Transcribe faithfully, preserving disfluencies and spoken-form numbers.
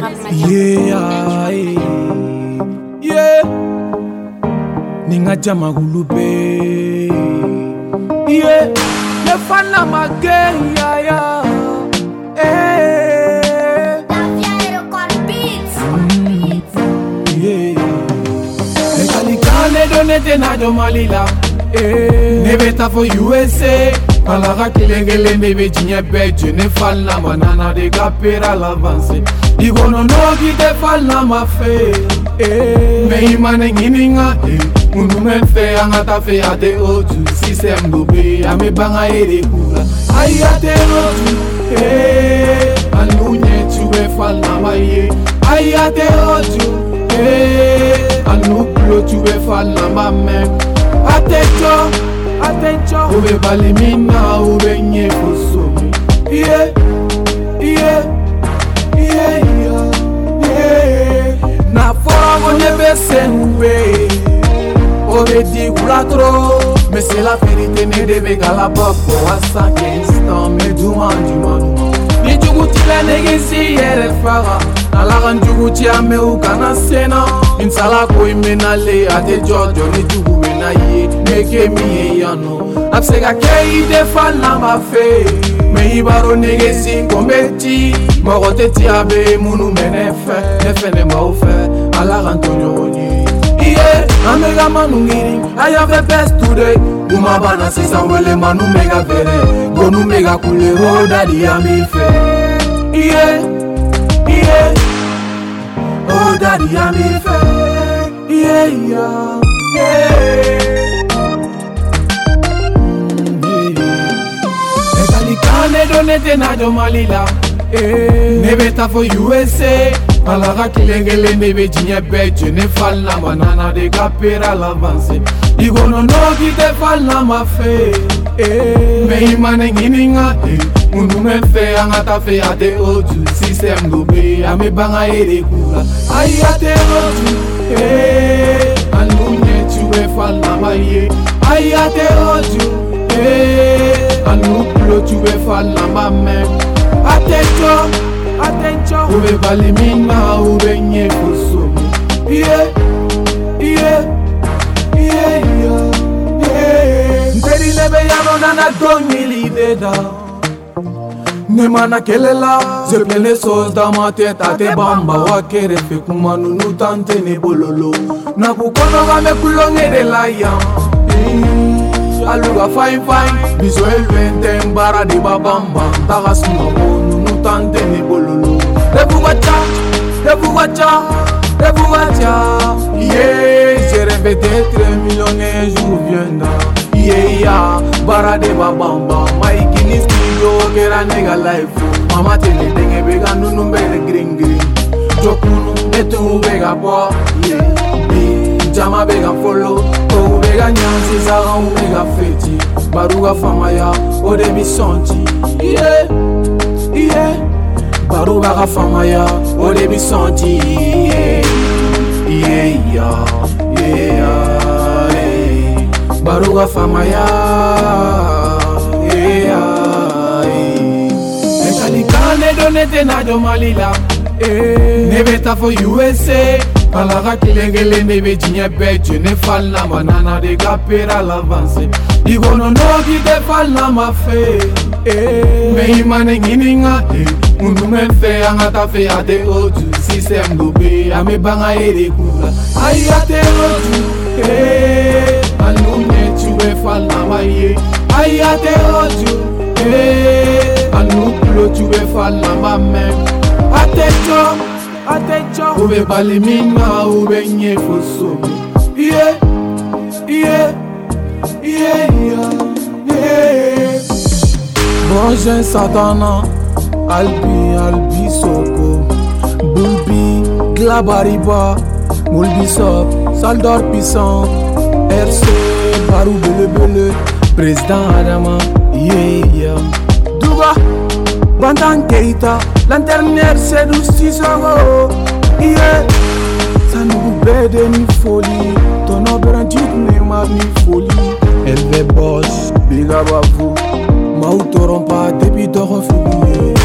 Yeah, yeah. Ninga jama gulube. Yeah, le fan la magé, yeah, yeah. Eh. Yeah. Le kalikane donne te na do malila. Eh. Nebeta for U S A. Alara kilengele nebe jinye beje ne fall na manana de gapera l'avance. Igo no no gi te fall na ma fe. Eh, me imane ngininga eh. Munu men fe anga ta fe ate oju. System do be ame banga ere kula. Ai ate oju. Eh, anunye tuwe fall na ma ye. Ai ate oju. Eh, anu klo tuwe fall na ma me. Ate cho. Attention, ube balimina, ube nye fosomi. Yeah, yeah, yeah, yeah, yeah. Na fora mo nebe senwe. Ube di kulatro, mais c'est la vérité ne debe galabopo. À cinq instants, me duma duma duma. Ni jugu tila negesi yere fara. Nalaga njugu tia me ukana sena. Insala ko imenale ate jojo ni jugu na ye. Meke mi yano absega kei de fall na ma fe me ibaro negesi kometi mogote ti abe munu menefe nefe ne ma ofe ala rantonyo ni iye amega manu ngiri I have the best today uma bana sisa wele manu mega vere gonu mega kule ho daddy ami fe iye iye oh daddy ami fe iye yeah yeah. Kane donne te na do malila. Eh, nebeta for U S A. Alara kilengele nebe jinye beje ne fall na manana de gapera l'avance. Igo no no gi te fall na ma fe. Eh, me imane ngininga eh. Munu men fe anga ta fe ate oju. System do be ame banga ere kula. Ai ate oju. Eh, anunye tuwe fall na ma ye. Ai ate oju. Eh. Anu klo tuwe fall na ma me. Attention, attention. Ube balimina, ube nye fosomi. Yeah, yeah, yeah, yeah, yeah. Nteri lebe yano nana dongi lideda. Nemana kelela, je plein les sauces dans ma tête. Ate bamba wakere fe kumanu nu tante ne bololo. Na kukono ga me kulonge de la yan. Aluga fine fine, visuel vente mbara di babamba. Taga suma bonu nu tante ni bololo. Debu wacha, debu wacha, debu wacha. Yeah, j'ai rêvé d'être millionnaire, je reviendrai. Yeah, yeah, bara di babamba. Mike in studio, kera nega life. Mama tele denge bega nunu mbele green green. Jokunu, etu bega bo. Yeah, be, jama bega follow. Bega nyansi zaga umega feti baruga famaya ode bisonti yeah yeah baruga ga famaya ode bisonti yeah yeah yeah yeah baruga famaya yeah ekali kane donne te na do malila eh nebeta for U S A. Alara kilengele nebe jinye beje ne fall na manana de gapera l'avance. Igo no no gi te fall na ma fe. Eh, me imane ngininga eh. Munu men fe anga ta fe ate oju. System do be ame banga ere kula. Ai ate oju. Eh, anunye tuwe fall na ma ye. Ai ate oju. Eh, anu klo tuwe fall na ma me. Ate cho. Attention, ube balimina, ube nye fosomi. Yeah, yeah, yeah, yeah, yeah. Bonjour Satana, Albi, Albi Soko, Bulbi, Glabariba, Mulbisop, Saldor Puissant, R C, Barou Bele Bele, Président Adama, yeah, yeah. Douba, Bandan Keita. L'internet c'est du six euros. Yeah. Ça nous bête ni folie. Ton obérantique n'est ma ni folie. Elle veut boss, big up à vous. Ma ou t'auront pas depuis ton refus.